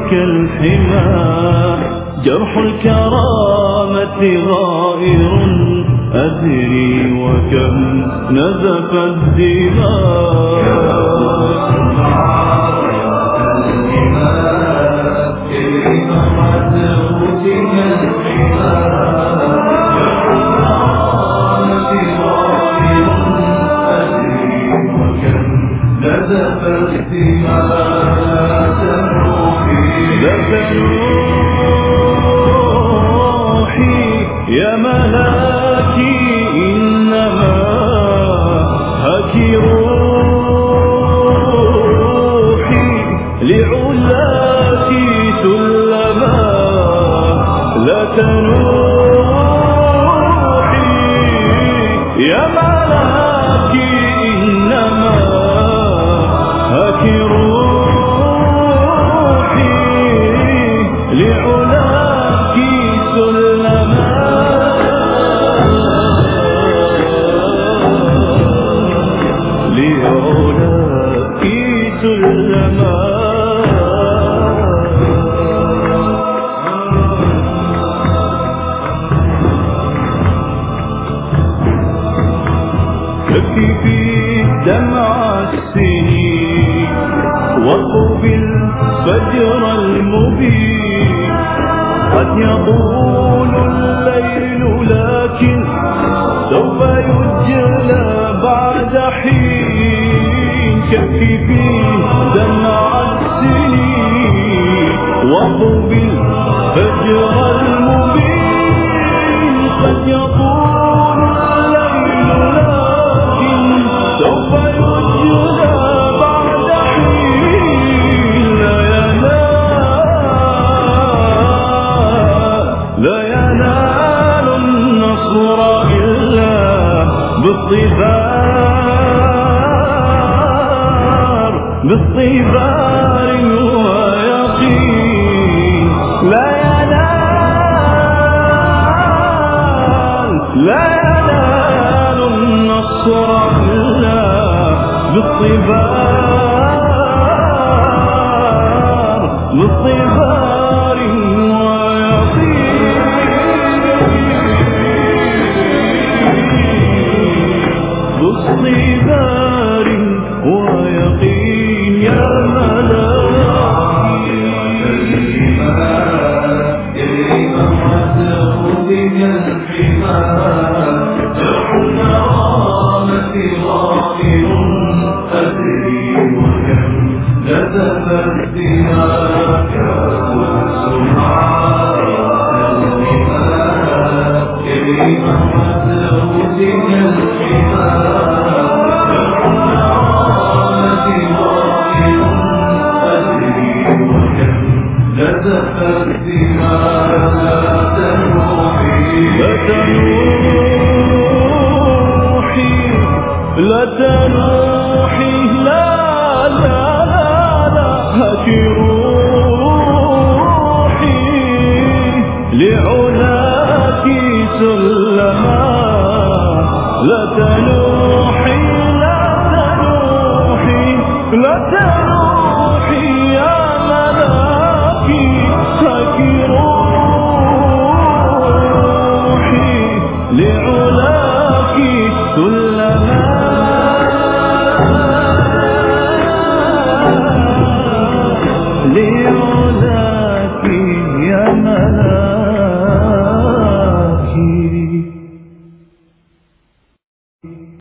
كالحمى جرح الكرامة غائر أدري وكم نزف روحي يا ملاكي إنما هك روحي لعلاك سلما لا تنوحي يا ملاكي إنما هك روحي لعلاك سلما لعلاك سلما تكفي دمع السنين وقبل فجر المبين قد يطول الليل لكن سوف يجلى بعد حين كفي دمع السنين وقبل فجر المبين قد يطول الليل لكن سوف يجلى بعد حين لا ينال النصر إلا باصطبار ويقين لا ينال النصر إلا باصطبار باصطبار ويقين يا ملاكي جرح الكرامة غائر أدري وكم نزف الدماء والسمعاء كريما وزوجك لا تنوحي لا هك روحي لعلاك سلما لا تنوحي يا ملاكي هك روحي